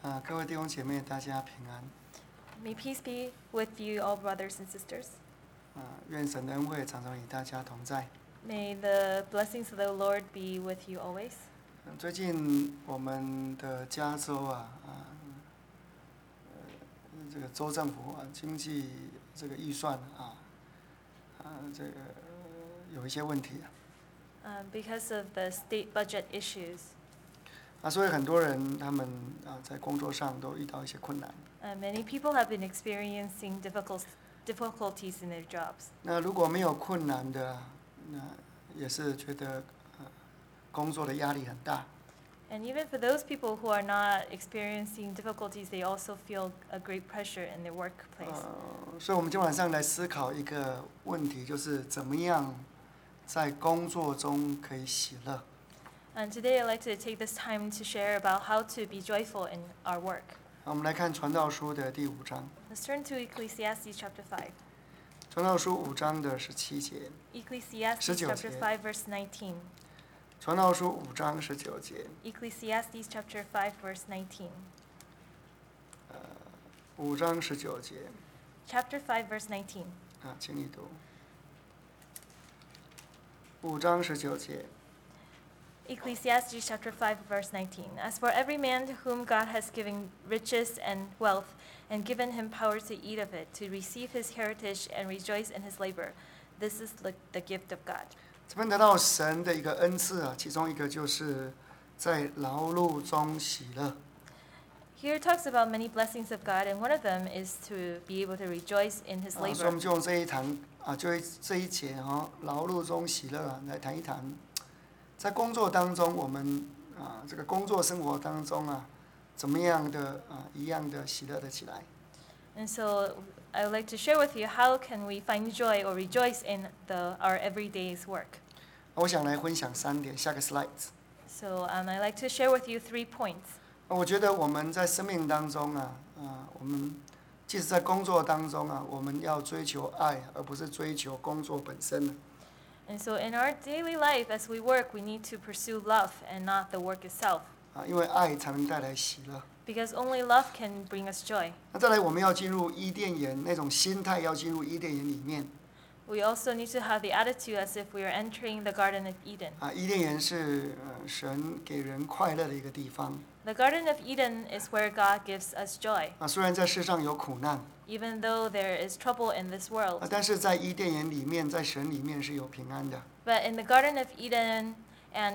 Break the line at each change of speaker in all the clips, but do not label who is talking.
各位弟兄姐妹，大家平安。
May peace be with you, all brothers and sisters.
愿神的恩惠常常与大家同在。
May the blessings of the Lord be with you always.
最近我们的加州这个州政府经济这个预算这个有一些问题。
Because of the state budget issues.
所以很多人他们在工作上都遇到一些困难。
Many people have been experiencing difficulties in their jobs.
那如果没有困难的，那也是觉得工作的压力很大。
And even for those people who are not experiencing difficulties, they also feel a great pressure in their workplace.
所以我们今晚上来思考一个问题，就是怎么样在工作中可以喜乐。
And today I'd like to take this time to share about how to be joyful in our work.
我们来看传道书的第5章。
Let's turn to Ecclesiastes chapter 5.
传道书5章的17节。
Ecclesiastes chapter 5 verse 19.
传道书5章19节。
Ecclesiastes chapter 5 verse 19.
5章19节。
Chapter 5 verse 19.
请你读。5章19节。
Ecclesiastes chapter 5 verse 19. As for every man to whom God has given riches and wealth, and given him power to eat of it, to receive his heritage and rejoice in his labor, this is the gift of God.
这边得到神的一个恩赐其中一个就是在劳碌中喜乐。
Here it talks about many blessings of God, and one of them is to be able to rejoice in his
所以我
labor.
们就用这一堂就这一节劳碌中喜乐来谈一谈，在工作当中我们这个工作生活当中怎么样的一样的喜乐的起来。
And so I would like to share with you how can we find joy or rejoice in our everyday's work.
我想来分享3点，下个 slides。
So I'd like to share with you 3 points.
我觉得我们在生命当中我们即使在工作当中我们要追求爱，而不是追求工作本身。
And so in our daily life as we work, we need to pursue love and not the work itself.
因为爱才能带来喜乐。
Because only love can bring us joy.
那再来，我们要进入伊甸园，那种心态要进入伊甸园里面。
We also need to have the attitude as if we are entering the Garden of Eden.
伊甸园是神给人快乐的一个地方。
The Garden of Eden is where God gives us joy.
虽然在世上有苦难，
Even though there is trouble in this world.
但是在伊甸园里面，在神里面是有平安的。
But in the Garden of Eden and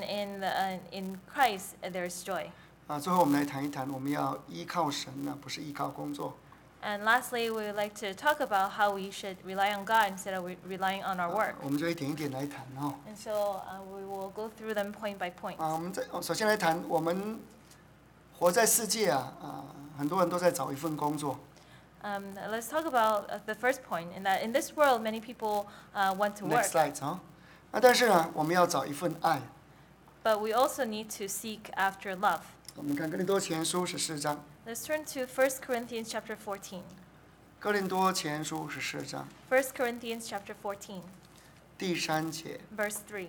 in Christ, there is joy.
最后我们来谈一谈，我们要依靠神不是依靠工作。
And lastly, we would like to talk about how we should rely on God instead of relying on our work.
我们就一点一点来谈
And so we will go through them point by point.
我们首先来谈，我们活在世界很多人都在找一份工作。
Let's talk about the first point, in that in this world, many people want to work.
Next slide 但是我们要找一份爱。
But we also need to seek after love.
我们看哥林多前书14章。
Let's turn to 1 Corinthians chapter 14.
哥林多前书14章。
1 Corinthians chapter 14,
第3节。
verse 3.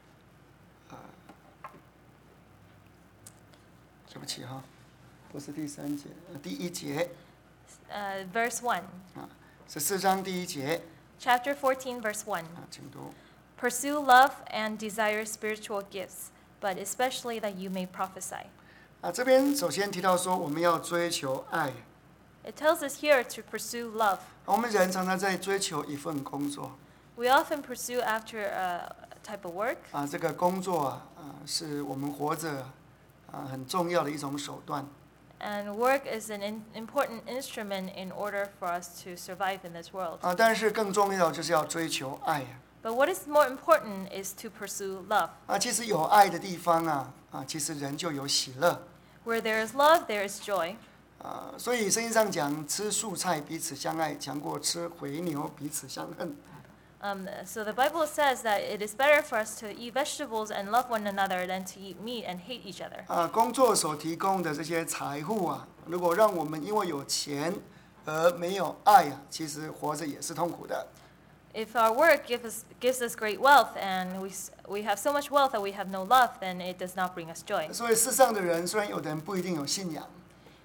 对不起不是第3节，第1节。
Verse 1.
14章第1节。
Chapter 14, verse 1.
请读。
Pursue love and desire spiritual gifts, but especially that you may prophesy.
这边首先提到说，我们要追求爱。
It tells us here to pursue love.
我们人常常在追求一份工作。
We often pursue after a type of work.
这个工作是我们活着很重要的一种手段。
And work is an important instrument in order for us to survive in this world.
但是更重要就是要追求爱。
But what is more important is to pursue love.
其实有爱的地方其实人就有喜乐。
Where there is love, there is joy.
所以圣经上讲，吃素菜彼此相爱，强过吃回牛彼此相恨。
So the Bible says that it is better for us to eat vegetables and love one another than to eat meat and hate each other.
工作所提供的这些财富如果让我们因为有钱而没有爱其实活着也是痛苦的。
If our work gives us great wealth and we have so much wealth that we have no love, then it does not bring us joy.
所以世上的人，虽然有的人不一定有信仰，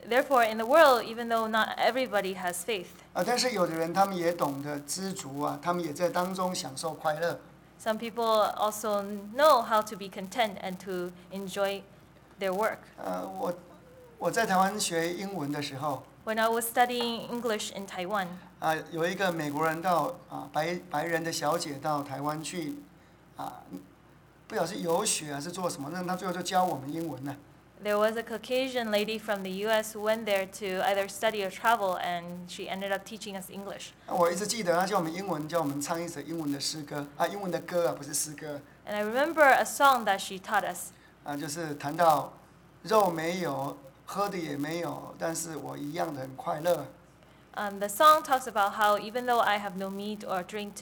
Therefore, in the world, even though not everybody has faith,
但是有的人他们也懂得知足啊，他们也在当中享受快乐。
some people also know how to be content and to enjoy their work.
我在台湾学英文的时候，
When I was studying English in Taiwan,
有一个美国人到白人的小姐到台湾去不晓得是游学还是做什么，那他最后就教我们英文了。
there was a Caucasian lady from the U.S. who went there to either study or travel, and she ended up teaching us English.
我一直记得他教我们英文，教我们唱一首英文的诗歌英文的歌不是诗歌
And I remember a song that she taught us.
就是谈到肉没有，喝的也没有，但是我一样的很快乐。
The song talks about how even though I have no meat or drink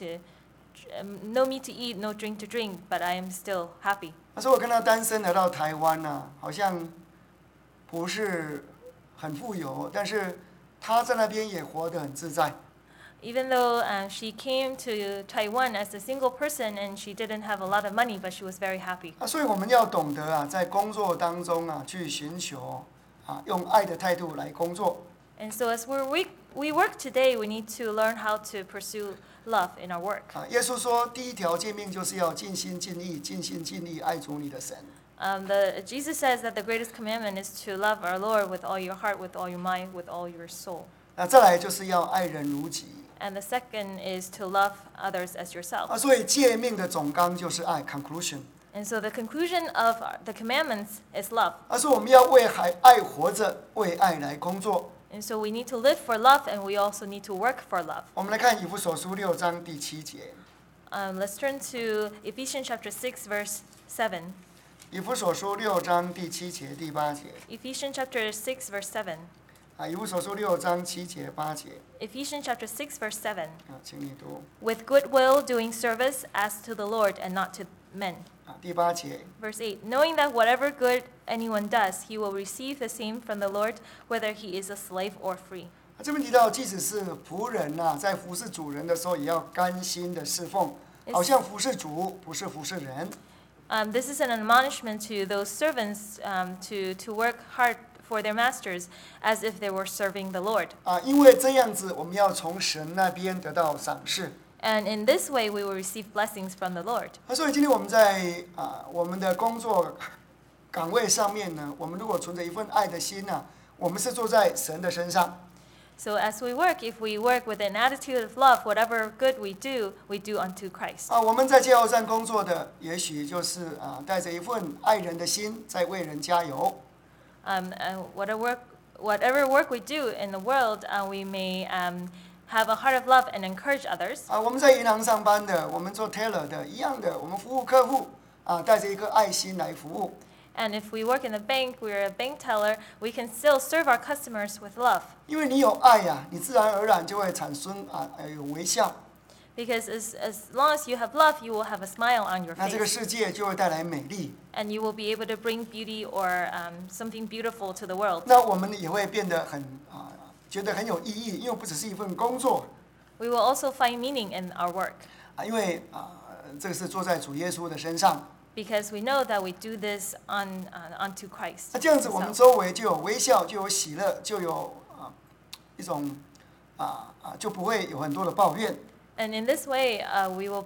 no meat to eat, no drink to drink, but I am still happy.
他说我看到单身来到台湾好像不是很富有，但是他在那边也活得很自在。
Even though she came to Taiwan as a single person and she didn't have a lot of money, but she was very happy.
所以我们要懂得在工作当中去寻求用爱的态度来工作。
And so as we work today, we need to learn how to pursue love in our work.
耶稣说，第一条诫命就是要尽心尽力、尽心尽力爱主你的神。
Jesus says that the greatest commandment is to love our Lord with all your heart, with all your mind, with all your soul.
再来就是要爱人如己。
And the second is to love others as yourself.
所以诫命的总纲就是爱 （conclusion）。
And so the conclusion of the commandments is love.
所以我们要为爱活着，为爱来工作。
And so we need to live for love, and we also need to work for love.
我们来看以弗所书6章第7节。
Let's turn to Ephesians chapter 6, verse 7.
以弗所书6章第7节、第8节。
Ephesians chapter 6, verse 7.
以弗所书6章7节、8节。
Ephesians chapter 6, verse 7.
请你读。
With good will doing service as to the Lord and not to men.
第8节。
Verse 8. Knowing that whatever good anyone does, he will receive the same from the Lord, whether he is a slave or free.
这边提到，即使是仆人在服侍主人的时候，也要甘心的侍奉，好像服侍主，不是服侍人。
This is an admonishment to those servants to work hard for their masters as if they were serving the Lord.
因为这样子，我们要从神那边得到赏识。
And in this way, we will receive blessings from the Lord.
所以今天我们在我们的工作岗位上面呢，我们如果存着一份爱的心我们是坐在神的身上。
So as we work, if we work with an attitude of love, whatever good we do unto Christ.
我们在加油站工作的，也许就是带着一份爱人的心，在为人加油。
Whatever work we do in the world, we may have a heart of love and encourage others.
我们在银行上班的，我们做 teller 的，一样的，我们服务客户带着一颗爱心来服务。
And if we work in the bank, we're a bank teller, we can still serve our customers with love.
因为你有爱你自然而然就会产生有微笑。
Because as long as you have love, you will have a smile on your
那这个
face.
世界就会带来美丽。
And you will be able to bring beauty or something beautiful to the world.
那我们也会变得觉得很有意义，因为不只是一份工作。
We will also find meaning in our work.
因为这个是坐在主耶稣的身上。
Because we know that we do this unto Christ.
那这样子，我们周围就有微笑，就有喜乐，就有一种就不会有很多的抱怨。
And in this way, we will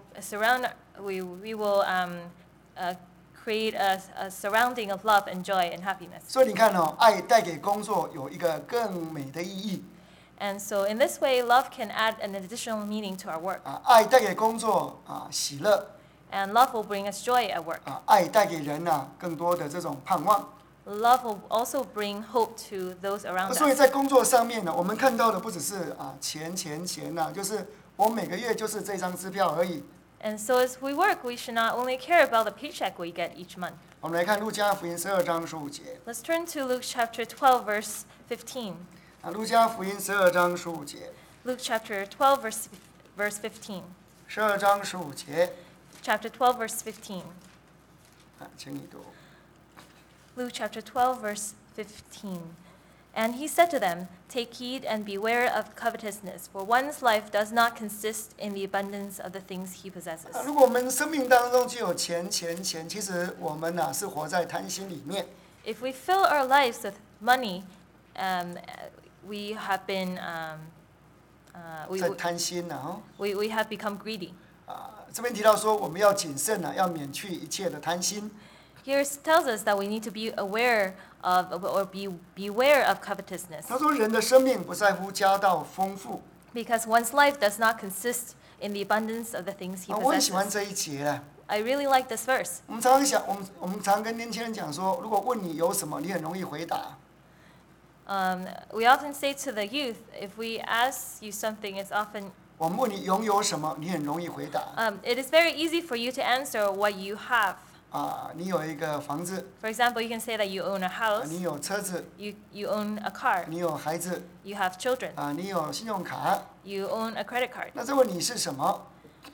create a surrounding of love and joy and happiness.
所以你看爱带给工作有一个更美的意义。
And so in this way, love can add an additional meaning to our work.
爱带给工作喜乐。
And love will bring us joy at work.
爱带给人更多的这种盼望。
Love will also bring hope to those around
所以
us.
在工作上面我们看到的不只是钱就是我们每个月就是这张支票而已。
And so as we work, we should not only care about the paycheck we get each month.
我们来看路加福音12章15节。
Let's turn to Luke chapter 12, verse 15.
路加福音12章15节。
Luke chapter 12, verse 15.
12章15节。
Chapter 12, verse 15.
请你读。
Luke chapter 12, verse 15. And he said to them, Take heed and beware of covetousness, for one's life does not consist in the abundance of the things he possesses.
如果我们生命当中只有钱，其实我们是活在贪心里面。
If we fill our lives with money, we have been,
在贪心
we have become greedy.
这边提到说我们要谨慎要免去一切的贪心。
Here it tells us that we need to be aware of or beware of covetousness.
他说人的生命不在乎家道丰富。
Because one's life does not consist in the abundance of the things he
我很喜欢
possesses.
这一节
I really like this verse.
我们常常想，我们常跟年轻人讲说，如果问你有什么，你很容易回答。
We often say to the youth, if we ask you something, it's often
我们问你拥有什么，你很容易回答。
it is very easy for you to answer what you have.
你有一个房子，
For example, you can say that you own a house,
你有车子，
you own a car,
你有孩子，
you have children,
你有信用卡。
you own a credit card.
那这问你是什么？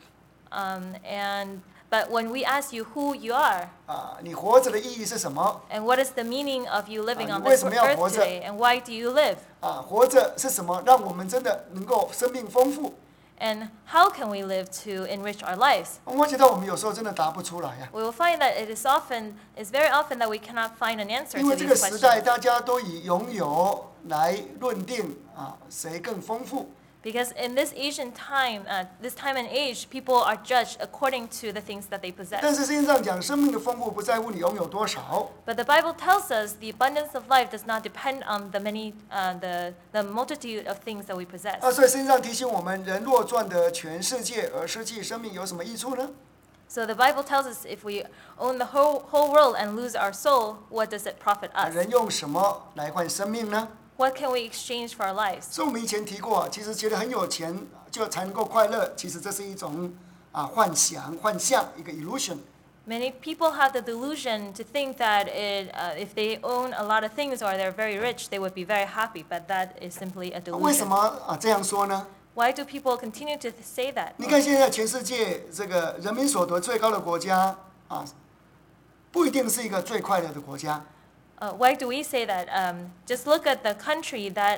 But when we ask you who you are,
你活着的意义是什么？
and what is the meaning of you living on
你为
this
什么要活
earth
着？
today, and why do you live?
活着是什么？让我们真的能够生命丰富。
And how can we live to enrich our lives?
我觉得我们有时候真的答不出来
We will find that it is very often that we cannot find an answer
因
to
为这个
these
时代
questions.
大家都以拥有来论定谁更丰富。
Because in this Asian time, this time and age, people are judged according to the things that they
但
possess.
是圣经上讲，生命的丰富不在乎你拥有多少，
But the Bible tells us the abundance of life does not depend on the multitude of things that we possess.
所以圣经上提醒我们，人若赚得全世界而失去生命，有什么益处呢？
So the Bible tells us if we own the whole world and lose our soul, what does it profit us?
人用什么来换生命呢？
What can we exchange for our lives?
所以我们以前提过，其实觉得很有钱就才能够快乐，其实这是一种幻想、幻象，一个 illusion。
Many people have the delusion to think that if they own a lot of things or they're very rich, they would be very happy, but that is simply a
为什
delusion.
么这样说呢？
Why do people continue to say that?
你看现在全世界这个人民所得最高的国家不一定是一个最快乐的国家。
Why do we say that? Just look at the country that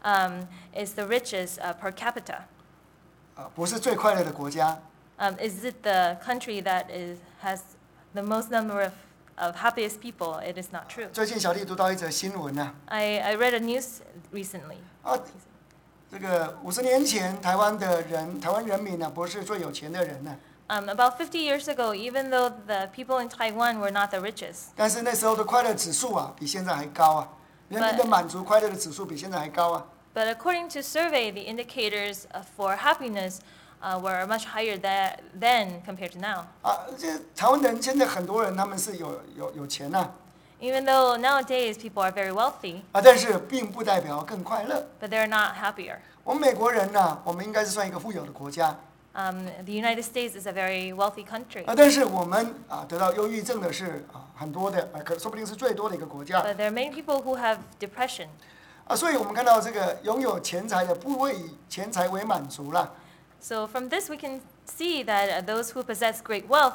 is the richest per capita.
不是最快乐的国家。
Is it the country that has the most number of happiest people? It is not true.
最近小弟读到一则新闻
I read a news recently.
这个50年前台湾人民不是最有钱的人
About 50 years ago, even though the people in Taiwan were not the richest,
但是那时候的快乐指数比现在还高人民的满足快乐的指数比现在还高
but according to survey, the indicators for happiness were much higher then compared to now.
这台湾人现在很多人他们是有钱
Even though nowadays people are very wealthy,
但是并不代表更快乐。
but they're not happier.
我们美国人我们应该是算一个富有的国家。
The United States is a very wealthy country,
但是我们得到忧郁症的是很多的，说不定是最多的一个国家。
but there are many people who have depression.
所以我们看到这个拥有钱财的不会以钱财为满足了。
So from this we can see that those who possess great wealth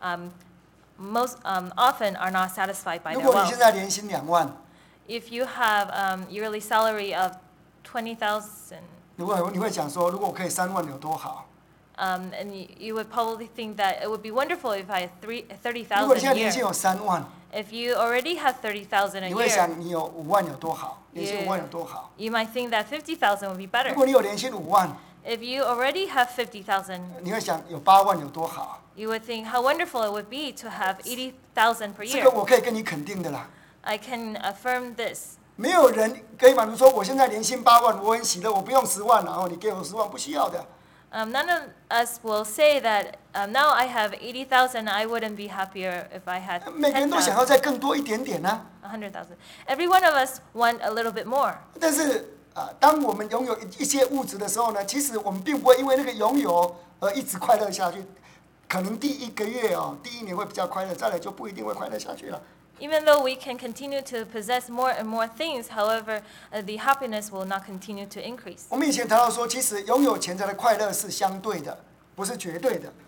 most often are not satisfied by
如
their
果你现
wealth.
在年薪2万，
If you have yearly salary of 20,000,
你会讲说，如果我可以3万有多好？
and you would probably think that it would be wonderful if I had
如果你
30,000
现
a
在年薪
year.
有3万，
If you already have 30,000 a
你会
year,
想你有5万有多好？年薪5
Yeah.
万有多好？
you might think that 50,000 would be
如
better.
果你有年薪5万，
If you already have 50,000,
你会想有8万有多好？
you would think how wonderful it would be to have 80,000 per
这
year.
个我可以跟你肯定的啦。
I can affirm this.
没有人可以满足说，我现在年薪8万，我很喜乐，我不用10万，然后你给我10万，不需要的。
None of us will say that now I have 80,000, I wouldn't be happier if I had
每个人都想
10,000,
要再更多一点点
100,000. Every one of us want a little bit more.
但是当我们拥有一些物质的时候呢，其实我们并不会因为那个拥有而一直快乐下去。可能第1个月第1年会比较快乐，再来就不一定会快乐下去了。
Even though we can continue to possess more and more things, however, the happiness will not continue to increase.
我们以前谈到说，其实拥有钱财的快乐是相对的，不是绝对的。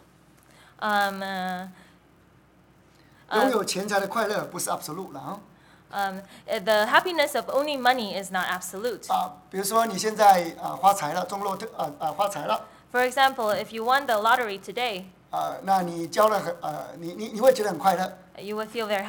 拥有钱财的快乐不是 absolute 了
The happiness of owning money is not absolute.
比如说你现在发财了，中乐发财了，
For example, if you won the lottery today,
那你交了你会觉得很快乐。
you would feel very happy.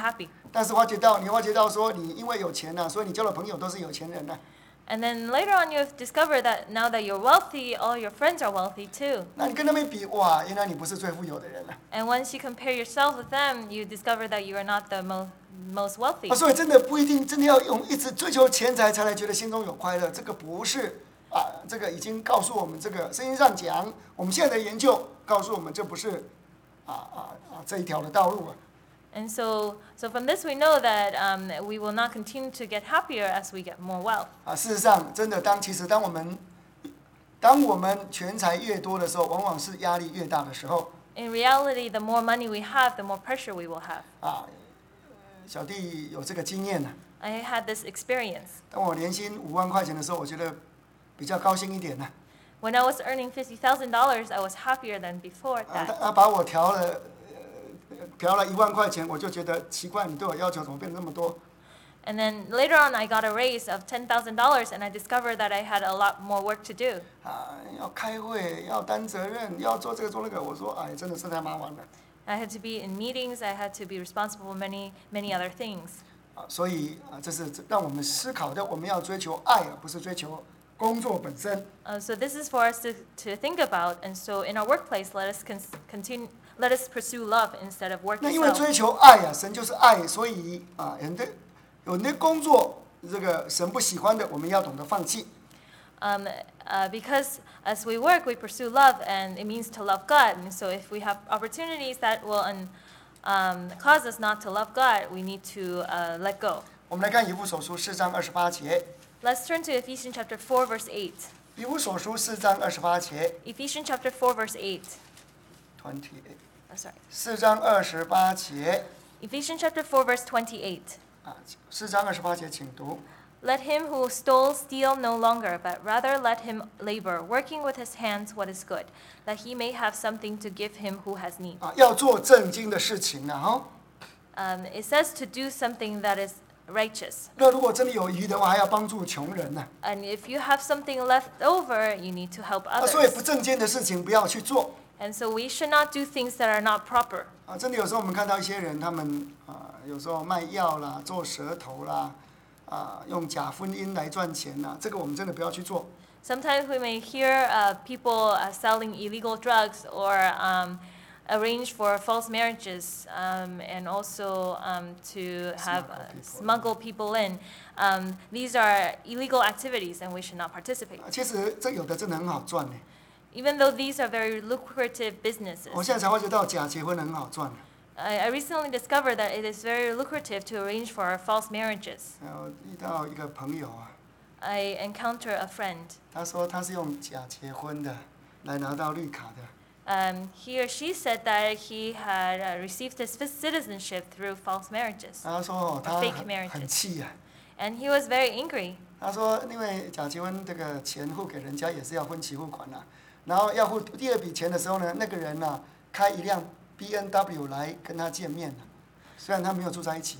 但是你发觉到说你因为有钱啊，所以你交的朋友都是有钱人啊。
And then later on, you've discovered that now that you're wealthy, all your friends are wealthy too.
那你跟他们比，哇，原来你不是最富有的人了。
And once you compare yourself with them, you discover that you are not the most wealthy.
所以真的不一定，真的要一直追求钱财才来觉得心中有快乐，这个不是这个已经告诉我们，这个圣经上讲，我们现在的研究告诉我们，这不是这一条的道路啊。
And so from this we know that we will not continue to get happier as we get more wealth.
事实上，真的其实当我们钱财越多的时候，往往是压力越大的时候。
In reality, the more money we have, the more pressure we will have.
小弟有这个经验呢。
I had this experience.
当我年薪5万块钱的时候，我觉得比较高兴一点呢。
When I was earning $50,000, I was happier than before that.
他把我调了1万块钱，我就觉得奇怪，你对我要求怎么变那么多？
And then later on, I got a raise of $10,000, and I discovered that I had a lot more work to do.
要开会，要担责任，要做这个做那个，我说，哎，真的是太麻烦了。
I had to be in meetings. I had to be responsible for many other things.
所以这是让我们思考的，我们要追求爱，而不是追求工作本身。
So this is for us to think about. And so in our workplace, let us pursue love instead of work
那因为
itself.
追求爱神就是爱，所以有的工作这个神不喜欢的，我们要懂得放弃。
Because as we work, we pursue love, and it means to love God. And so if we have opportunities that will cause us not to love God, we need to let go.
我们来看以弗所书4章28节。
Let's turn to Ephesians chapter 4, verse 8.
以弗所书4章28节。
Ephesians chapter 4, verse 8.
28。
Sorry.
4章28节。
Ephesians chapter 4, verse 28.
4章28节，请读。
Let him who stole steal no longer, but rather let him labor, working with his hands what is good, that he may have something to give him who has need.
要做正经的事情了
It says to do something that is righteous.
那如果真的有余的话，还要帮助穷人呢。
And if you have something left over, you need to help
所以
others.
不正经的事情不要去做。
And so we should not do things that are not proper.
真的有时候我们看到一些人，他们有时候卖药啦，做蛇头啦。用假婚姻来赚钱这个我们真的不要去做。
Sometimes we may hear people selling illegal drugs or arrange for false marriages and also to have smuggle people in. These are illegal activities and we should not participate.
其实这有的真的很好赚呢。
Even though these are very lucrative businesses.
我现在才发觉到假结婚很好赚。
I recently discovered that it is very lucrative to arrange for false marriages.
遇到一个朋友
I encounter a friend.
他说他是用假结婚的来拿到绿卡的。
He or she said that he had received his citizenship through false marriages.
他说他
fake marriages.
很气
And he was very angry.
他说因为假结婚这个钱付给人家也是要分期付款然后要付第二笔钱的时候呢，那个人开一辆BMW 来跟他见面虽然他没有住在一起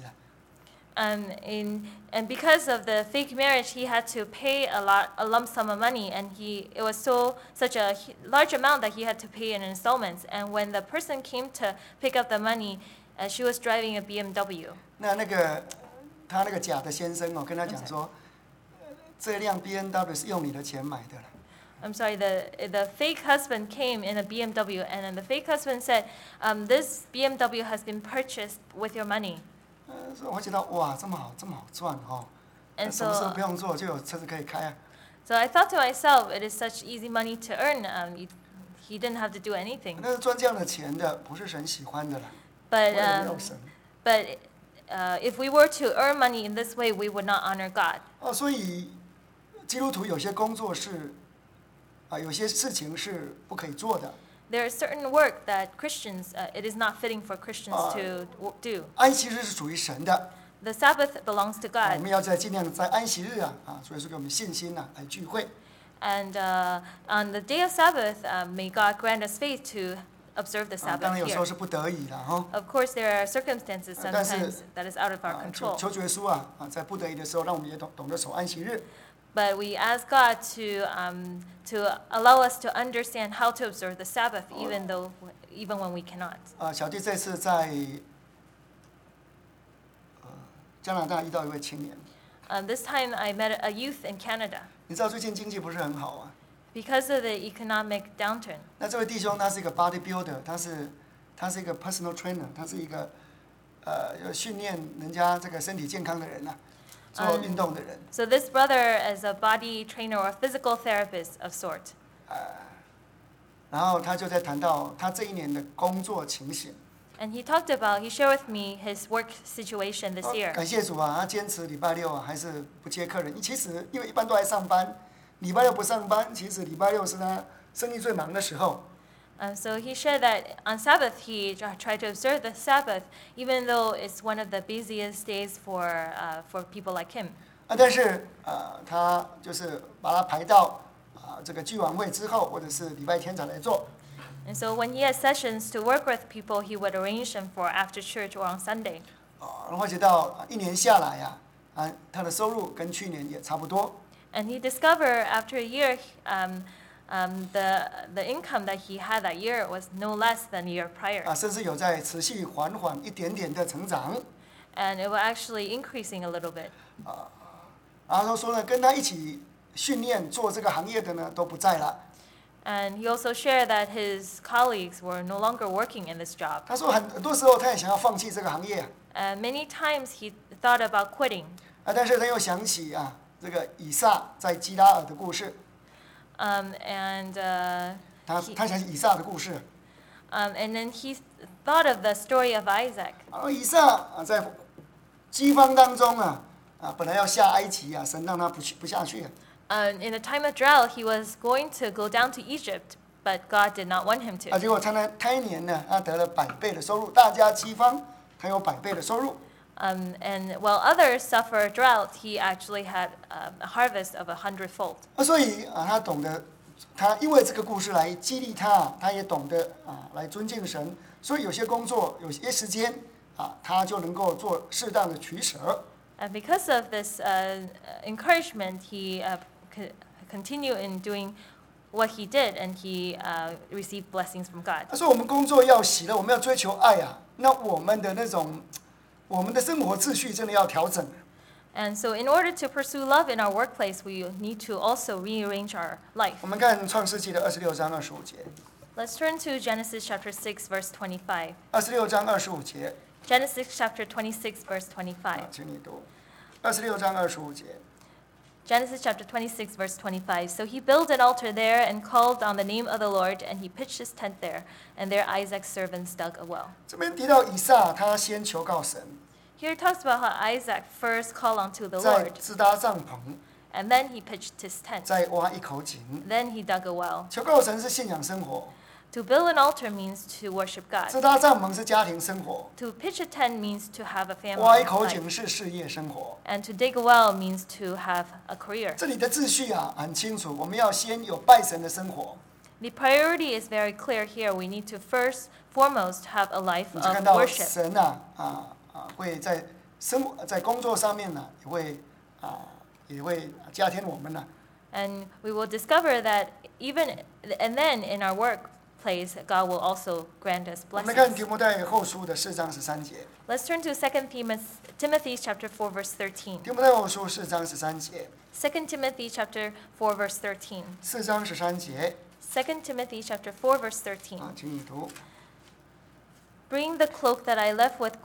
And because of the fake marriage, he had to pay a lump sum of money, and it was such a large amount that he had to pay in installments. And when the person came to pick up the money, she was driving a BMW.
他那个假的先生跟他讲说，这辆 BMW 是用你的钱买的。
I'm sorry, the fake husband came in a BMW, and then the fake husband said, this BMW has been purchased with your money.
我觉得哇，这么好赚什么事都不用做就有车子可以开
So I thought to myself, it is such easy money to earn. He didn't have to do anything.
那赚这样的钱的不是神喜欢的了。
But if we were to earn money in this way, we would not honor God.
所以基督徒有些工作是有些事情是不可以做的。
There is certain work that Christians, it is not fitting for Christians to do.
安息日是属于神的。
The Sabbath belongs to God.
我们要尽量在安息日所以说给我们信心来聚会。
And on the day of Sabbath, may God grant us faith to observe the
当然
Sabbath
有时候
here.
是不得已的
Of course, there are circumstances sometimes that is out of our
求
control.
主耶稣在不得已的时候，让我们也懂得守安息日。
But we ask God to allow us to understand how to observe the Sabbath, even when we cannot.
小弟这次在加拿大遇到一位青年，
This time I met a youth in Canada.
你知道最近经济不是很好啊？
Because of the economic downturn,
那这位弟兄他是一个 bodybuilder，他是一个 personal trainer，他是一个要训练人家这个身体健康的人啊，做运动的人。
so this brother is a body trainer or physical therapist of sort.
然后他就在谈到他这一年的工作情形。
And he shared with me his work situation this year.
感谢主啊，他坚持礼拜六啊还是不接客人。其实因为一般都在上班，礼拜六不上班，其实礼拜六是他生意最忙的时候。
So he shared that on Sabbath he tried to observe the Sabbath, even though it's one of the busiest days for people like him.
但是他就是把它排到这个聚晚会之后，或者是礼拜天才来做。
And so when he had sessions to work with people, he would arrange them for after church or on Sunday.
然后直到一年下来他的收入跟去年也差不多。
And he discovered after a year, the income that he had that year was no less than the year prior.
甚至有在持续缓缓一点点的成长。
And it was actually increasing a little bit.
然后说呢，跟他一起训练做这个行业的呢都不在了。
And he also shared that his colleagues were no longer working in this job.
他说很多时候他也想要放弃这个行业。
Many times he thought about quitting.
但是他又想起这个以撒在基拉尔的故事。 他想起以撒的故事。
And then he thought of the story of Isaac.
以撒在饥荒当中本来要下埃及神让他不下去。
In a time of drought, he was going to go down to Egypt, but God did not want him to.
结果他呢开年呢，他得了100倍的收入，大家饥荒，他有100倍的收入。
And while others suffer drought, he actually had a harvest of 100-fold.
所以他懂得，他因为这个故事来激励他，他也懂得来尊敬神。所以有些工作，有些时间他就能够做适当的取舍。
And because of this encouragement, he continued in doing what he did, and he received blessings from God.
所以我们工作要喜乐，我们要追求爱那我们的我们的生活秩序真的要调整。
And so in order to pursue love in our workplace, we need to also rearrange our life.
我们看创世纪的26章25节。
Let's turn to Genesis chapter 6, verse 25.
26章25节。
Genesis chapter 26, verse 25.
请你读。26章25节。
Genesis chapter 26, verse 25. So he built an altar there and called on the name of the Lord, and he pitched his tent there. And there Isaac's servants dug a well.
这边提到以撒，他先求告神，
Here it talks about how Isaac first called unto the
再
Lord,
支搭帐篷，
and then he pitched his tent.
再挖一口井。
Then he dug a well.
求告神是信仰生活，
To build an altar means to worship
支
God.
搭帐篷是家庭生活，
To pitch a tent means to have a family
挖一口
life.
井是事业生活。
And to dig a well means to have a career.
这里的秩序很清楚，我们要先有拜神的生活。
The priority is very clear here. We need to first, foremost, have a life
你就
of
看到
worship.
神会在在工作上面也会加添我们
And we will discover that and then in our workplace, God will also grant us
我们看
blessings.
提摩太后书的4章13节。
Let's turn to 2 Timothy chapter 4, verse 13.
提摩太后书4章13节。
2 Timothy chapter 4, verse 13.
4章13节。
2 Timothy chapter 4, verse 13.
请你读。
Bring the cloak that I left with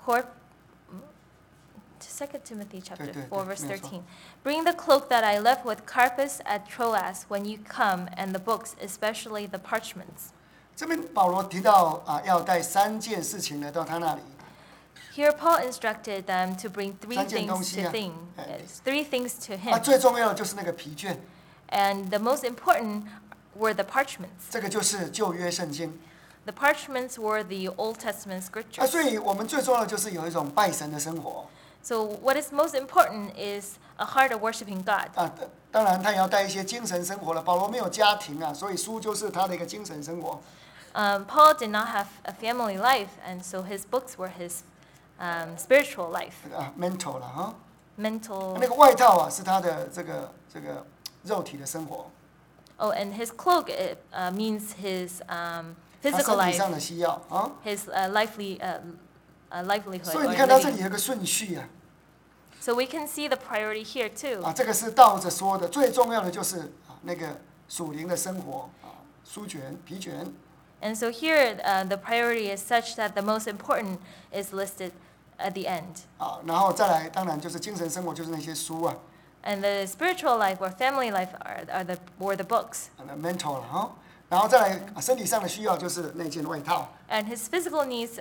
2 Timothy chapter
对
4, verse
没错。
13. Bring the cloak that I left with Carpus at Troas when you come, and the books, especially the parchments.
这边保罗提到要带3件事情来到他那里。
Here Paul instructed them to bring three
三件东
things
西
to
啊。
three things to him.
最重要的就是那个皮卷，
And the most important were the parchments.
这个就是旧约圣经。
The parchments were the Old Testament
所
scriptures.
以我们最重要的就是有一种拜神的生活。
So what is most important is a heart of worshiping God.
当然他也要带一些精神生活了。保罗没有家庭所以书就是他的一个精神生活。
Paul did not have a family life, and so his books were his spiritual life,
mental 了
mental.
那个外套是他的这个肉体的生活。
Oh, and his cloak means his
他
physical
身体上
life,
的需要
his livelihood
所以
or
你看到这
living.
里有个顺序
So we can see the priority here too.
这个是倒着说的，最重要的就是那个属灵的生活书卷、皮卷。
And so here, the priority is such that the most important is listed at the end.
然后再来，当然就是精神生活，就是那些书啊。
And the spiritual life or family life were the books.
mental 了然后再来身体上的需要就是那件外套。
And his physical needs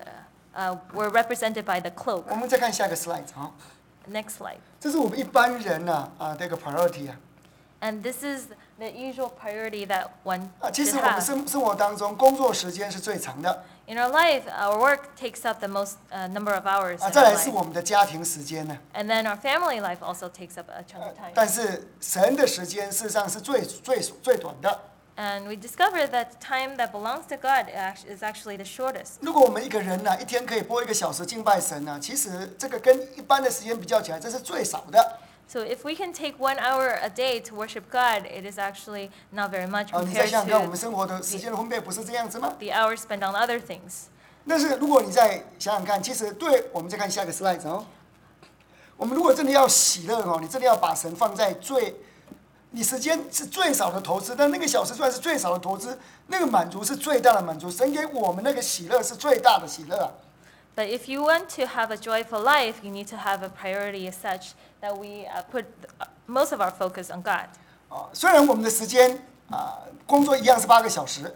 were represented by the cloak.
我们再看下个 slide
Next slide.
这是我们一般人的一个 priority
And this is the usual priority that one
其
should
实我们
have.
生活当中工作时间是最长的
In our life, our work takes up the most number of hours in
再
our
来是
life.
我们的家庭时间呢。
And then our family life also takes up a chunk of time.
但是神的时间事实上是最短的。
And we discovered that the time that belongs to God is actually the shortest.
如果我们一个人一天可以播1个小时敬拜神其实这个跟一般的时间比较起来，这是最少的。
So if we can take 1 hour a day to worship God, it is actually not very much
你再
compared
想想看，我
to
们生活的时间的分配不是这样子吗？
the hours spent on other things.
但是如果你再想想看，其实我们再看下个 slide 我们如果真的要喜乐你真的要把神放在你时间是最少的投资，但那个小时虽然是最少的投资，那个满足是最大的满足。神给我们那个喜乐是最大的喜乐。
But if you want to have a joyful life, you need to have a priority as such that we put most of our focus on God.
虽然我们的时间工作一样是8个小时，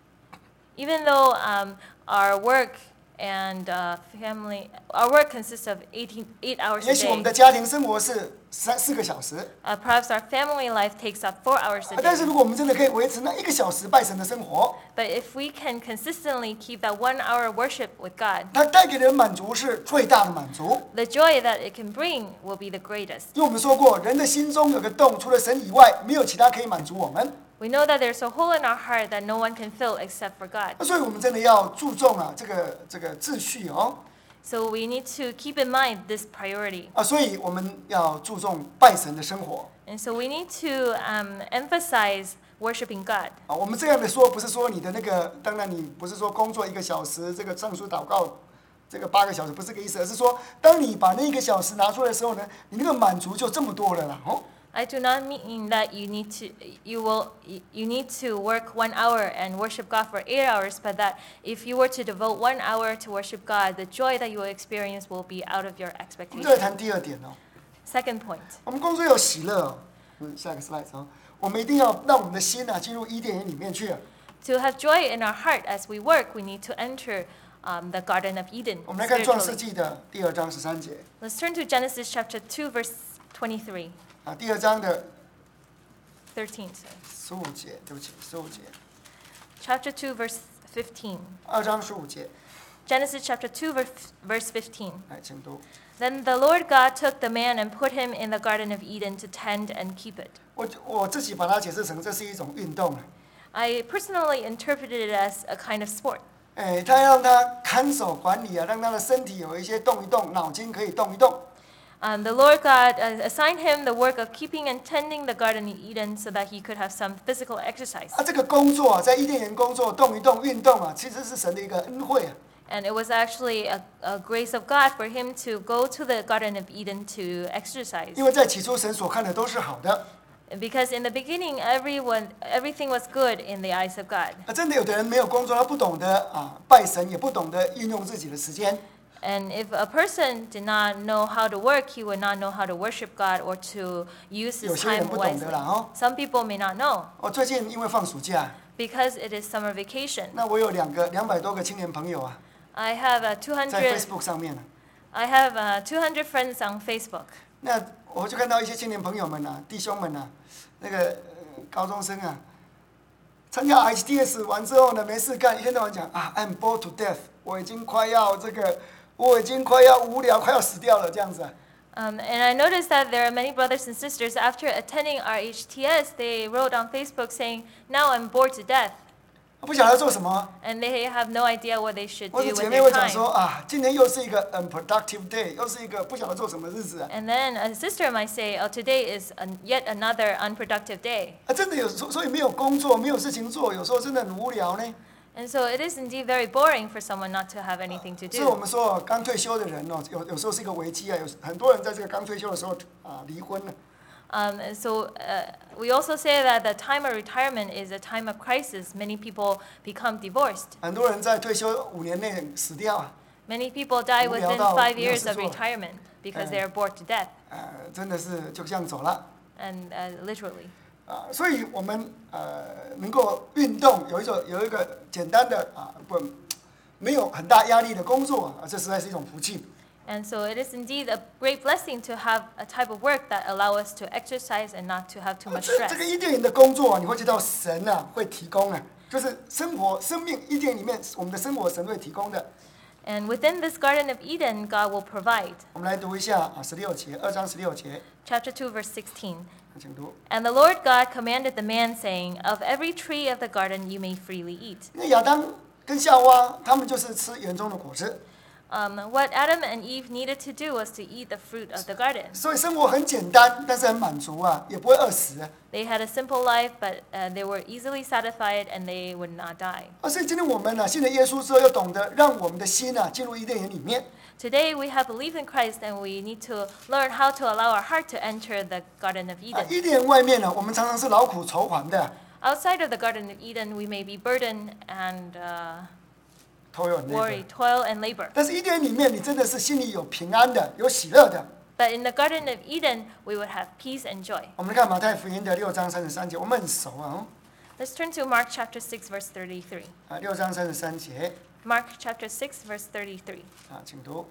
Even though our work and our work consists of 8 hours
也
a
许我们
day.
的家庭生活是4个小时，
Perhaps our family life takes up 4 hours a
但是
day.
如果我们真的可以维持那1个小时拜神的生活，
But if we can consistently keep that 1 hour worship with God,
它带给人满足是最大的满足。
the joy that it can bring will be the greatest.
因为我们说过，人的心中有个洞，除了神以外，没有其他可以满足我们。
We know that there's a hole in our heart that no one can fill except for God.
所以我们真的要注重这个秩序
So we need to keep in mind this priority.
所以我们要注重拜神的生活
And so we need to emphasize worshiping God.
我们这样的说，不是说你的当然你不是说工作1个小时，这个上书祷告，这个8个小时，不是这个意思，而是说，当你把那1个小时拿出来的时候呢，你那个满足就这么多了啦
I do not mean that you need to work 1 hour and worship God for 8 hours, but that if you were to devote 1 hour to worship God, the joy that you will experience will be out of your
我们再来
expectation.
谈第2点
Second point,
我们工作有喜乐下个 slide 我们一定要让我们的心进入伊甸园里面去
to have joy in our heart as we work, we need to enter the Garden of Eden
我们来看创世
spiritually.
纪的第2章13节
Let's turn to Genesis chapter 2, verse 23.
第2章的
13, sorry.
15节，对不起，15节。
Chapter 2, verse 15.
2章15节，
Genesis chapter 2, verse 15.
来，请读。
Then the Lord God took the man and put him in the Garden of Eden to tend and keep it.
我自己把它解释成这是一种运动
I personally interpreted it as a kind of sport.
他让他看守管理让他的身体有一些动一动，脑筋可以动一动。
The Lord God assigned him the work of keeping and tending the Garden of Eden so that he could have some physical exercise.
这个工作在伊甸园工作动一动运动其实是神的一个恩惠
And it was actually a grace of God for him to go to the Garden of Eden to exercise.
因为在起初神所看的都是好的。
Because in the beginning, everything was good in the eyes of God.
真的有的人没有工作，他不懂得拜神，也不懂得运用自己的时间。
And if a person did not know how to work, he would not know how to worship God or to use
有
his
些人
time
不懂得
wisely.
啦
Some people may not know
最近因为放暑假，
because it is summer vacation.
那我有200多个青年朋友
I have
在
200.
Facebook 上面
I have 200 friends on Facebook.
那我就看到一些青年朋友们弟兄们那个高中生参加 HTS 完之后呢，没事干，一天到晚讲I'm bored to death， 我已经快要无聊，快要死掉了这样子。
And I noticed that there are many brothers and sisters, after attending our HTS, they wrote on Facebook saying, now I'm bored to death.
不晓得做什么。
And they have no idea what they should
或
do
者
with
姐妹
their
会讲
time.
说今天又是一个 unproductive day， 又是一个不晓得做什么日子
And then a sister might say, oh, today is yet another unproductive day.
真的有时候，所以没有工作，没有事情做，有时候真的很无聊呢。
And so it is indeed very boring for someone not to have anything to
所以我
do.
们说刚退休的人哦，有时候是一个危机啊，很多人在这个刚退休的时候离婚了。
And so we also say that the time of retirement is a time of crisis. Many people become divorced.
很多人在退休5年内死掉啊，
Many people die
无聊
within
到
5
没有
years
事
of
做。
retirement because they are bored to death,
真的是就这样走了。
and literally.
所以我们能够运动，有一个简单的没有很大压力的工作这实在是一种福气。
And so it is indeed a great blessing to have a type of work that allow us to exercise and not to have too much
这个
stress.
伊甸园的工作你会知道神会提供就是生命伊甸里面我们的生活神会提供的。
And within this Garden of Eden, God will provide.
我们来读一下16节，2章16节，
Chapter 2, verse 16.
请读。
And the Lord God commanded the man, saying, Of every tree of the garden you may freely eat.
因为亚当跟夏娃他们就是吃园中的果子，
What Adam and Eve needed to do was to eat the fruit of the garden.
所以生活很简单，但是很满足也不会饿死。
They had a simple life, but they were easily satisfied and they would not die.
所以今天我们信了耶稣之后，要懂得让我们的心进入伊甸园里面。
Today we have believed in Christ and we need to learn how to allow our heart to enter the Garden of Eden.
伊甸园外面我们常常是劳苦愁烦的，
Outside of the Garden of Eden, we may be burdened and
头有很累
worry,
的。
toil, and labor.
但是伊甸园里面，你真的是心里有平安的，有喜乐的。
But in the Garden of Eden, we would have peace and joy.
我们看马太福音的6章33节，我们很熟
Let's turn to Mark chapter 6, verse 33.
6章33节
Mark chapter 6, verse 33.
请读。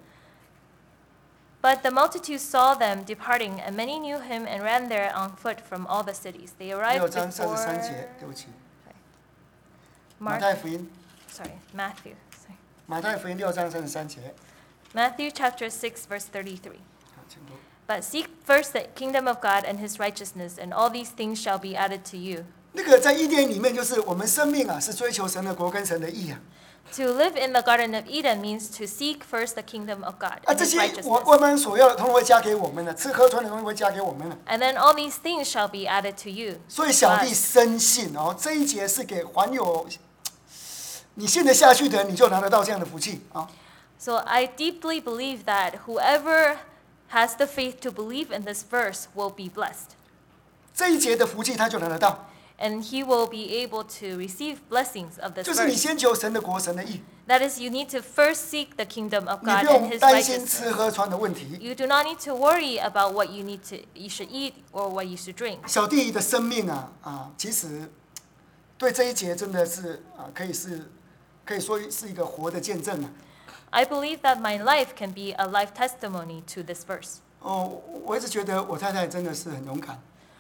But the multitude saw them departing, and many knew him and ran there on foot from all the cities. They
6
arrived
章
before
33节，对不起，马
Mark,
太福音，
Matthew.
马太福音6章33节，
Matthew chapter 6, verse 33.
请读。
But seek first the kingdom of God and his righteousness, and all these things shall be added to you.
那个在伊甸里面，就是我们生命是追求神的国跟神的义
To live in the Garden of Eden means to seek first the kingdom of God and
这
his
些
righteousness.
我们所要的，统统会加给我们的，吃喝穿的东西会加给我们的。
And then all these things shall be added to you.
所以小弟深信这一节是给还有你信得下去的人，你就拿得到这样的福气
So I deeply believe that whoever has the faith to believe in this verse will be blessed.
这一节的福气他就拿得到，
And he will be able to receive blessings of this
就是你
verse.
先求神的国、神的义，
That is, you need to first seek the kingdom of
你
God
不
and
用
his
担心
righteousness.
吃喝穿的问题。
You do not need to worry about what you should eat or what you should drink.
小弟的生命其实对这一节真的是可以说是一个活的见证
I believe that my life can be a life testimony to this verse.
我一直觉得我太太真的是很勇敢。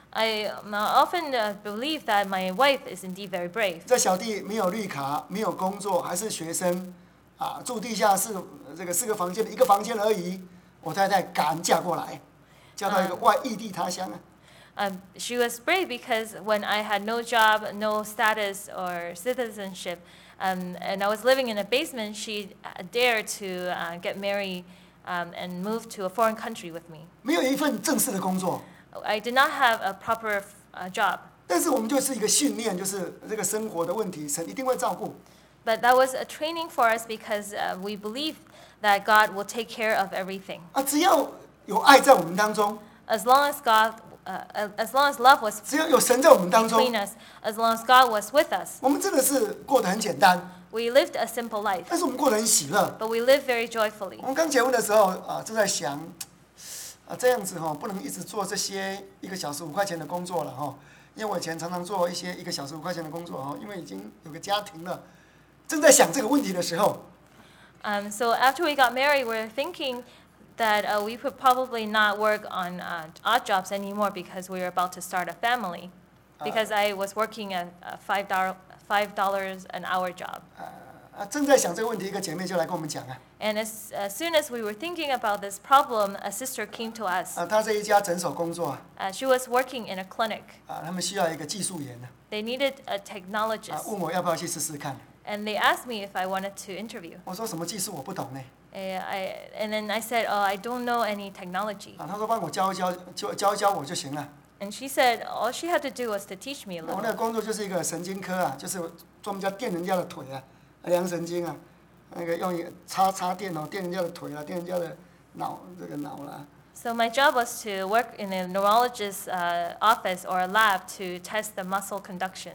I often believe that my wife is indeed very brave.
在小弟没有绿卡、没有工作，还是学生住地下室，这个4个房间的一个房间而已，我太太敢嫁过来，嫁到一个异地他乡
She was brave because when I had no job, no status or citizenship, and I was living in a basement, she dared to get married and move to a foreign country with me.
没有一份正式的工作，
I did not have a proper job,
但是我们就是一个训练，就是这个生活的问题，神一定会照顾。
but that was a training for us because we believed that God will take care of everything.
只要有爱在我们当中，
As long as love was
只要有神在我们当中，
between us, as long as God was with us,
我们真的是过得很简单，
we lived a simple life,
但是我们过得很喜乐。
but we lived very joyfully.
我们刚结婚的时候正在想这样子不能一直做这些1个小时5块钱的工作了因为我以前常常做一些1个小时5块钱的工作因为已经有个家庭了，正在想这个问题的时候，
So after we got married, we were thinking that we could probably not work on odd jobs anymore because we were about to start a family. Because I was working at a $5 an hour job.
正在想这个问题，一个姐妹就来跟我们讲
And as soon as we were thinking about this problem, a sister came to us.
她在一家诊所工作
She was working in a clinic.
他们需要一个技术员
They needed a technologist.
问我要不要去试试看。
And they asked me if I wanted to interview.
我说什么技术我不懂呢
And then I said, oh, I don't know any technology.
她说帮我教一教我就行了。
And she said all she had to do was to teach me a
我
little.
那个工作就是一个神经科就是专门叫电人家的腿量神经啊，那个用插电哦，电人家的腿啦，电人家的脑啦。
So my job was to work in a neurologist's office or a lab to test the muscle conduction.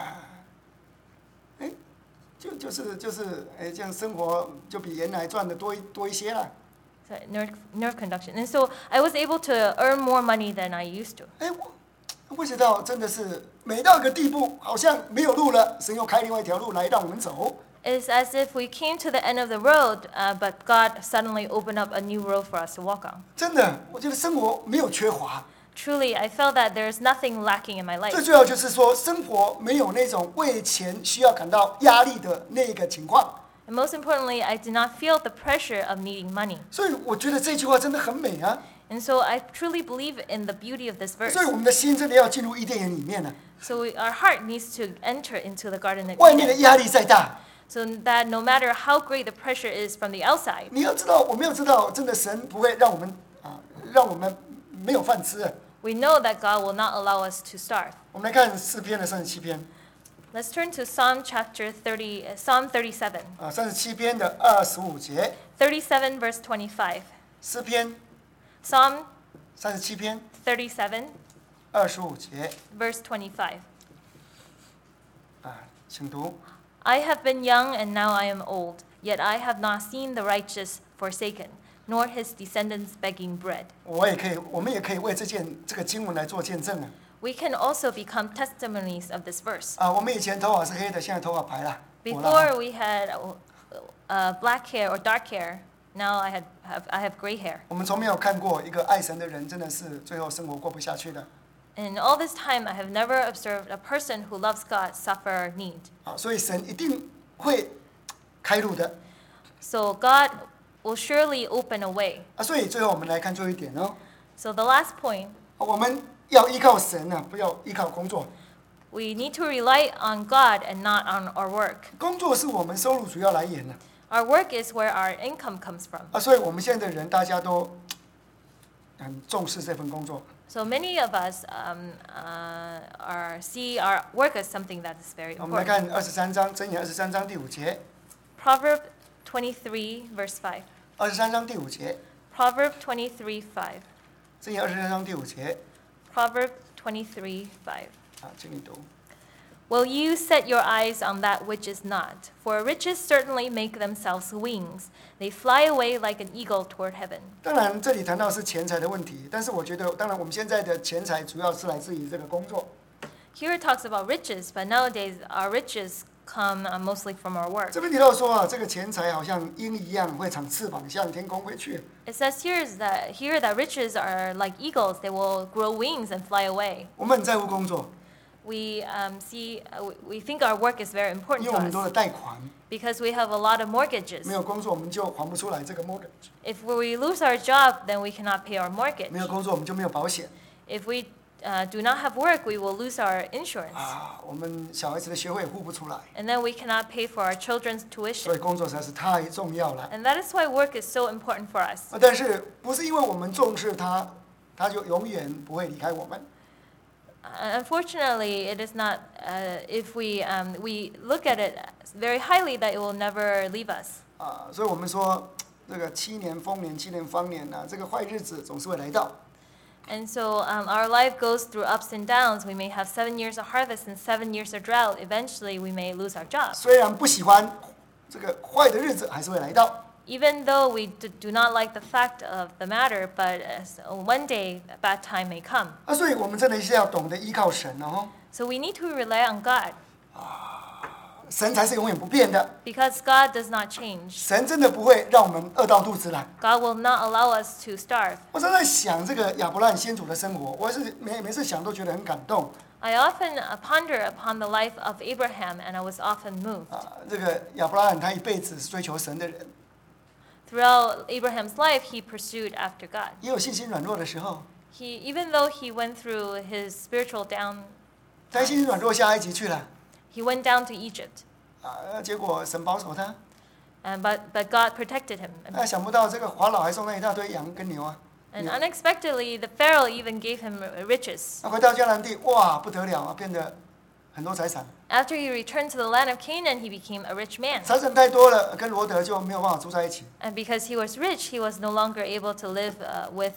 就是这样生活就比原来赚的多一些了。
So nerve conduction. And so I was able to earn more money than I used to.
我不知道，真的是美到一个地步，好像没有路了，神又开另外一条路来让我们走。
It's as if we came to the end of the road, but God suddenly opened up a new road for us to walk on.
真的，我觉得生活没有缺乏。
Truly, I felt that there is nothing lacking in my
最
life.
重要就是说，生活没有那种为钱需要感到压力的那个情况。
And most importantly, I did not feel the pressure of needing money.
所以我觉得这句话真的很美啊。
And so I truly believe in the beauty of this verse.
所以我们的心真的要进入伊甸园里面了。
So our heart needs to enter into the Garden of
外面的
Eden.
压力再大，
So that no matter how great the pressure is from the outside,
你要知道，我们要知道，真的神不会让我们没有饭吃。
we know that God will not allow us to starve.
我们来看诗篇的37篇
Let's turn to Psalm 37.
37篇的25节，
37 verse 25.
诗篇
Psalm
37篇
37
25节
verse 25.
请读。
I have been young and now I am old, yet I have not seen the righteous forsaken, nor his descendants begging bread.
我们也可以为这个经文来做见证啊。
We can also become testimonies of this verse.
我们以前头发是黑的，现在头发白了。
Before we had black hair or dark hair, now I have gray hair.
我们从没有看过一个爱神的人，真的是最后生活过不下去的。
And all this time, I have never observed a person who loves God suffer need.
所以神一定会开路的。
So God will surely open a way.
所以最后我们来看最后一点哦。
So the last point,
我们要依靠神啊，不要依靠工作。
we need to rely on God and not on our work.
工作是我们收入主要来源的。
Our work is where our income comes from.
所以我们现在的人大家都很重视这份工作。
So many of us see our work as something that is very
我们来
important.
看23章，箴言23章第5节。
Proverb 23 verse 5.
23章第5节。
Proverb 23 5.
箴言23章第5节。
Proverb 23 5.
请你读。
Will you set your eyes on that which is not? For riches certainly make themselves wings. They fly away like an eagle toward heaven.
当然，这里谈到是钱财的问题，但是我觉得，当然我们现在的钱财主要是来自于这个工作。
Here it talks about riches, but nowadays our riches come mostly from our work.
这边提到说这个钱财好像鹰一样会长翅膀，向天空飞去。
It says here that riches are like eagles; they will grow wings and fly away.
我们很在乎工作，
We we think our work is very
因
important
为
to
我们都
us
有贷款，
because we have a lot of mortgages.
没有工作我们就还不出来这个 mortgage，
If we lose our job, then we cannot pay our mortgage.
没有工作我们就没有保险。
If we do not have work, we will lose our insurance.
我们小孩子的学费也付不出来，
And then we cannot pay for our children's
所以
tuition.
工作实在是太重要了。
And that is why work is so important for us.
但是不是因为我们重视它，它就永远不会离开我们。
Unfortunately, it is not. If we look at it very highly, that it will never leave us.
所以我们说这个7年丰年7年方年这个坏日子总是会来到。
And so our life goes through ups and downs. We may have 7 years of harvest and 7 years of drought. Eventually, we may lose our job.
虽然不喜欢这个坏的日子，还是会来到。
Even though we do not like the fact of the matter, but one day a bad time may come.
所以我们真的是要懂得依靠神哦。
So we need to rely on God
神才是永远不变的，
because God does not change.
神真的不会让我们饿到肚子来。
God will not allow us to starve.
我常在想这个亚伯拉罕先祖的生活，我是每次想都觉得很感动。
I often ponder upon the life of Abraham, and I was often moved.
这个亚伯拉罕他一辈子是追求神的人，
Throughout Abraham's life, he pursued after God.
也有信心软弱的时候，
Even though he went through his spiritual down,
他信心软弱下埃及去了，
he went down to Egypt,
结果神保守他，
but God protected him.
想不到这个法老还送他一大堆羊跟牛啊。
And unexpectedly, the Pharaoh even gave him riches.
回到迦南地，哇，不得了啊，变得很多财产。
After he returned to the land of Canaan, he became a rich man.
财产太多了，跟罗德就没有办法住在一起。
And because he was rich, he was no longer able to live with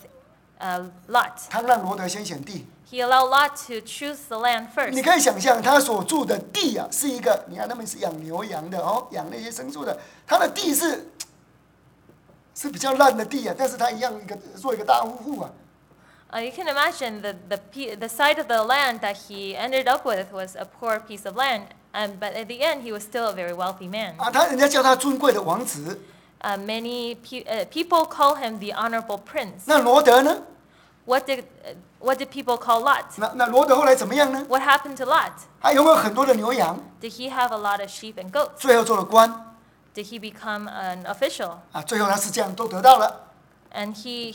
Lot.
他让罗德先选地。
He allowed Lot to choose the land
你
first.
可以想象，他所住的地啊，是一个，你看他们是养牛羊的哦，养那些牲畜的，他的地是比较烂的地啊，但是他一样做一个大户啊。
You can imagine the side of the land that he ended up with was a poor piece of land, but at the end he was still a very wealthy man.
人家叫他尊贵的王子。
Many people call him the honorable prince.
那罗德呢？
What did people call Lot?
那罗德后来怎么样呢？
What happened to Lot?
他有没有很多的牛羊？
Did he have a lot of sheep and goats?
最后做了官。
Did he become an official?
最后他是这样都得到了。
And he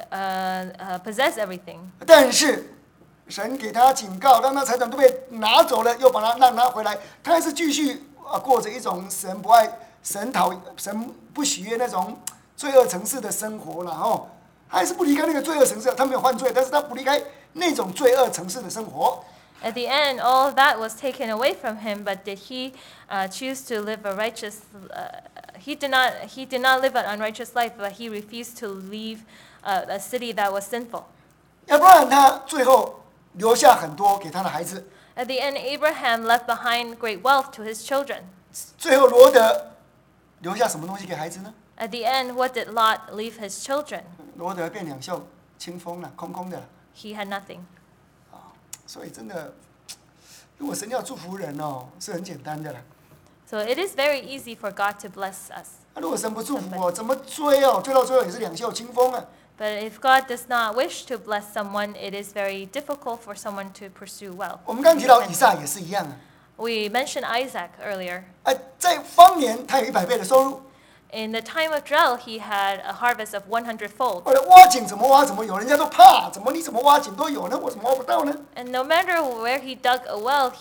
possessed everything.
但是神给他警告，让他财产都被拿走了，又让他回来，他还是继续过着一种神不爱、神不喜悦那种罪恶城市的生活了哦。他还是不离开那个罪恶城市，他没有犯罪，但是他不离开那种罪恶城市的生活。
At the end, all of that was taken away from him. But did he choose to live a righteous? He did not live an unrighteous life, but he refused to leave a city that was sinful.
要不然他最后留下很多给他的孩子。
At the end, Abraham left behind great wealth to his children.
最后罗德留下什么东西给孩子呢？
At the end, what did Lot leave his children?
罗德变两袖清风了，空空的。
He had nothing.
所以真的，如果神要祝福人哦，是很简单的啦。
So it is very easy for God to bless us.
如果神不祝福我，怎么追哦？追到最后也是两袖清风啊。
But if God does not wish to bless someone, it is very difficult for someone to pursue wealth.
我们刚提到以撒也是一样啊。
We mentioned Isaac earlier.
在方年他有100倍的收入。
In the time of drought, he had a harvest of 100-fold.
后来挖井怎么挖怎么有，人家都怕，你怎么挖井都有呢？我怎么挖不到呢？
And no matter where he dug a well,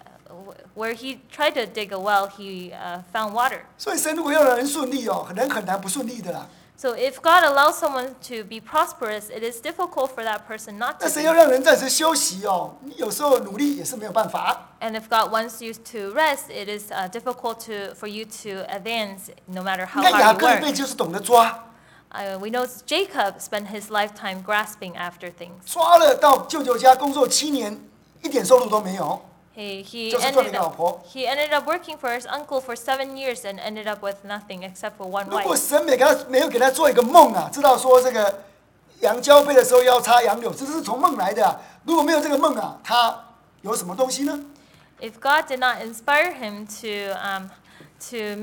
where he tried to dig a well, he found water.
所以神如果要让人顺利哦，人很难不顺利的啦。
So if God allows someone to be prosperous, it is difficult for that person not
但
to
神
be.
要让人暂时休息哦，你有时候努力也是没有办法。
And if God wants you to rest, it is difficult for you to advance, no matter
你
how
看雅
hard
各
you
一辈
work.
子就是懂得抓，
We know Jacob spent his lifetime grasping after things.
抓了到舅舅家工作7年，一点收入都没有。
He
就是赚了一个老婆。
ended up working for his uncle for 7 years and ended up with nothing except for one
如果
wife.
神没有给他做一个梦啊，知道说这个羊交配的时候要插杨柳，这是从梦来的啊。如果没有这个梦啊，他有什么东西呢？
If God did not inspire him to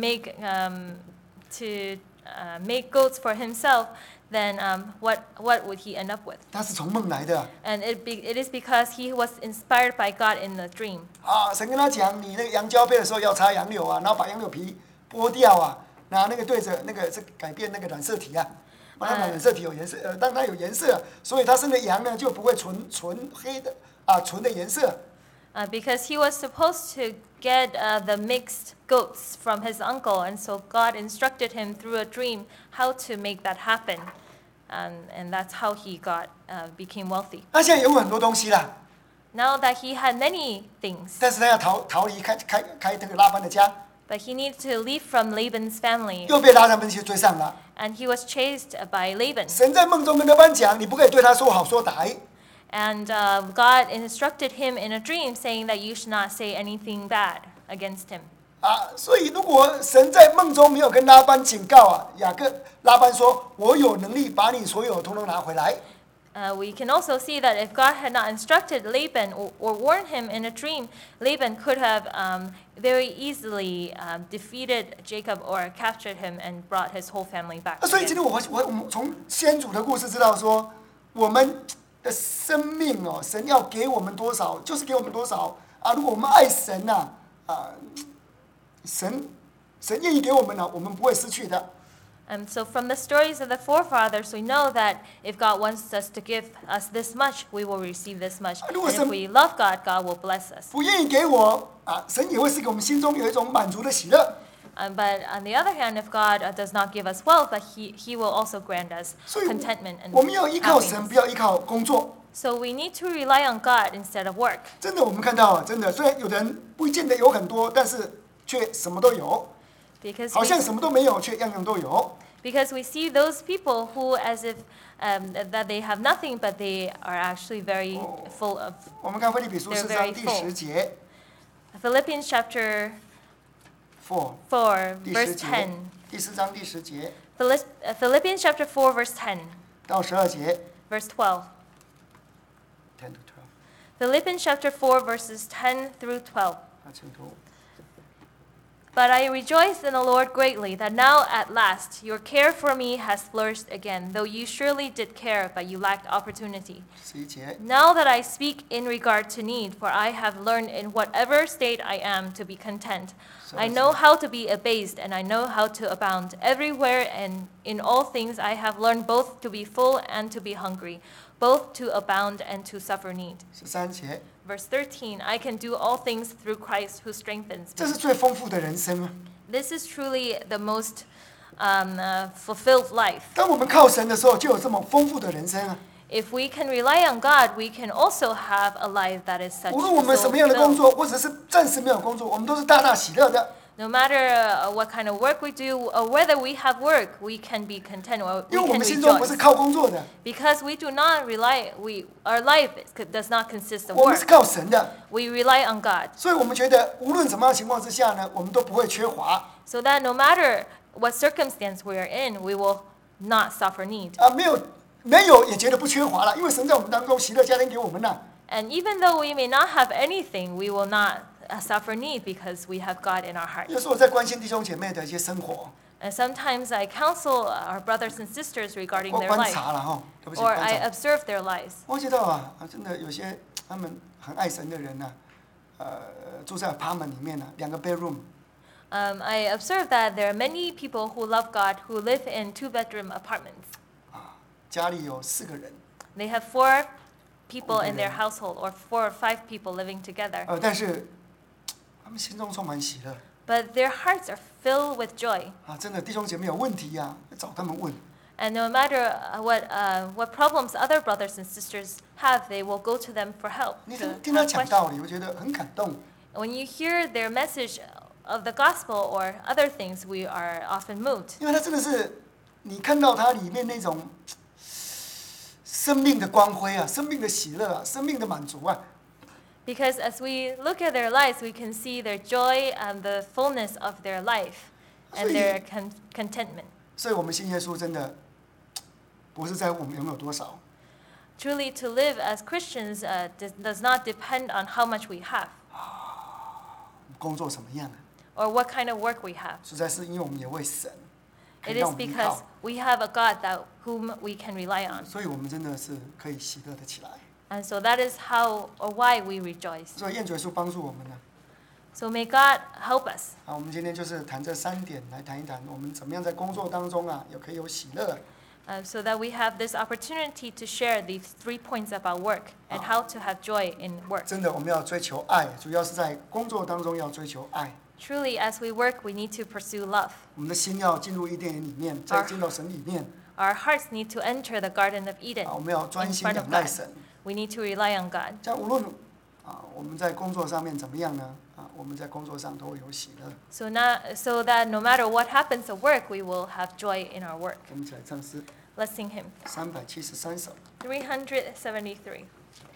make goats for himself, then what would he end up with?
他是从梦来的啊。
And it is because he was inspired by God in the dream.
神跟他讲，你那个羊交配的时候要插杨柳啊，然后把杨柳皮剥掉啊，拿那个对着那个是改变那个染色体啊，让它染色体有颜色，让它有颜色，所以他生的羊呢就不会纯黑的纯的颜色。
Because he was supposed to get the mixed goats from his uncle, and so God instructed him through a dream how to make that happen, and that's how he became wealthy.
他现在有很多东西啦，
Now that he had many things,
但是他要逃离开这个拉班的家，
but he needed to leave from Laban's family,
又被拉班去追上了。
and he was chased by Laban.
神在梦中跟拉班讲，你不可以对他说好说歹。
And God instructed him in a dream, saying that you should not say anything bad against him.
所以如果神在梦中没有跟拉班警告啊，拉班说，我有能力把你所有通通拿回来。
We can also see that if God had not instructed Laban or warned him in a dream, Laban could have very easily defeated Jacob or captured him and brought his whole family back.
所以今天我们从先祖的故事知道说，我们的生命哦，神要给我们多少，就是给我们多少啊！如果我们爱神呐，神愿意给我们呢，我们不会失去的。
So from the stories of the forefathers, we know that if God wants us to give us this much, we will receive this much. And if we love God, God will bless us.
不愿意给我神也会赐给我们心中有一种满足的喜乐。
But on the other hand, if God does not give us wealth, but He will also grant us
所以
contentment and
我们要依靠神，
happiness.
不要依靠工作。
So we need to rely on God instead of work.
真的，我们看到，真的，虽然有的人不见得有很多，但是却什么都有，
Because
好像什么都没有，却样样都有。
because we see those people who, as if that they have nothing, but they are actually very full of.
我们看腓立比书
They're
4
very
章第10节
Philippians chapter
，4
4,
第
verse
10节
10.
第4章第10节
Philippians chapter 4, verse 10,
到12节
verse 12.
10 to 12，
Philippians chapter 4, verses 10 through 12.
请读。
But I rejoice in the Lord greatly that now at last your care for me has flourished again, though you surely did care, but you lacked opportunity.
11节，
Now that I speak in regard to need, for I have learned in whatever state I am to be content. I know how to be abased, and I know how to abound. Everywhere and in all things I have learned both to be full and to be hungry, both to abound and to suffer need.
13节，
Verse 13, I can do all things through Christ who strengthens
这
me.
是最丰富的人生啊！
This is truly the most fulfilled life.
当我们靠神的时候，就有这么丰富的人生啊！
If we can rely on God, we can also have a life that is such
无论我们什么样的工
fulfilled.
作，或者是暂时没有工作，我们都是大大喜乐的，
No matter what kind of work we do, or whether we have work, we can be content, or
因
we
为我
can
们心中不
rejoice.
是靠工作的，
Because we do not rely, our life does not consist of
我们是
work.
靠神的，
We rely on God.
所以我们觉得无论什么样的情况之下呢，我们都不会缺乏
So that no matter what circumstance we are in, we will not suffer need.
啊，没有也觉得不缺乏了，因为神在我们当中喜乐加添给我们了。
And even though we may not have anything, we will not suffer need because we have God in our heart.
有时候我在关心弟兄姐妹的一些生活，
And sometimes I counsel our brothers and sisters regarding
我
their
观
life,
察了哈，对不起，
or
观
I
察。
observe their lives.
我觉得啊，真的有些他们很爱神的人呢、住在 apartment 里面呢、2个 bedroom，
I observe that there are many people who love God who live in 2-bedroom apartments.
家里有4个人，
They have 4 people in
Okay.
their household, or 4 or 5 people living together.
但是他们心中充满喜乐
But their hearts are filled with joy.
啊！真的，弟兄姐妹有问题呀、找他们问。
And no matter what problems other brothers and sisters have, they will go to them for help.
你
To
听他
have
讲
questions.
道理，我觉得很感动。
When you hear their message of the gospel or other things, we are often moved.
因为他真的是，你看到他里面那种生命的光辉啊，生命的喜乐啊，生命的满足啊，
Because as we look at their lives, we can see their joy and the fullness of their life and their contentment.
所以我们信耶稣真的不是在乎我们拥有多少，
Truly, to live as Christians does not depend on how much we have
工作什么样啊，
or what kind of work we have.
实在是因为我们也为神，可
It
以让
is
我们依
because
靠，
we have a God whom we can rely on.
所以我们真的是可以喜乐的起来。
And so that is how or why we rejoice.
所以燕嘴书帮助我们呢。
So may God help us.
好，我们今天就是谈这3点来谈一谈，我们怎么样在工作当中啊，也可以有喜乐。
So that we have this opportunity to share these 3 points about work and how to have joy in work.
真的，我们要追求爱，主要是在工作当中要追求爱。
Truly, as we work, we need to pursue love.
我们的心要进入伊甸园里面，再进到神里面。
Our hearts need to enter the Garden of Eden
啊，我们要专
in
心
front
仰
of
赖
God.
神。
We need to rely on God.
这样无论我们在工作上面怎么样呢？我们在工作上都会有喜乐。
So that no matter what happens at work, we will have joy in our work.
我们一起来唱诗
Let's sing hymn
373首。
373.